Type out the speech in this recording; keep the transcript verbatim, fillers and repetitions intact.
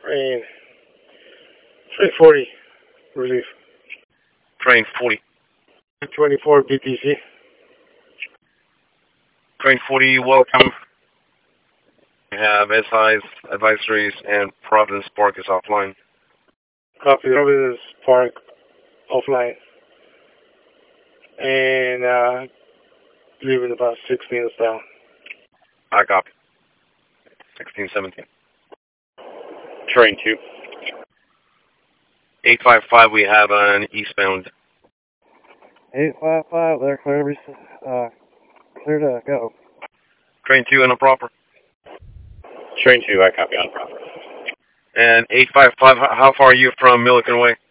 Train Train forty, relief. Train forty. twenty-four B T C. Train forty, welcome. We have S Is, advisories, and Providence Park is offline. Copy. Providence Park offline. And uh, leave in about six minutes down. I copy. sixteen seventeen. Train two. eight five five, we have an eastbound. eight five five, they're clear, uh, clear to go. Train two in a proper. Train two, I copy on proper. And eight five five, how far are you from Milliken Way?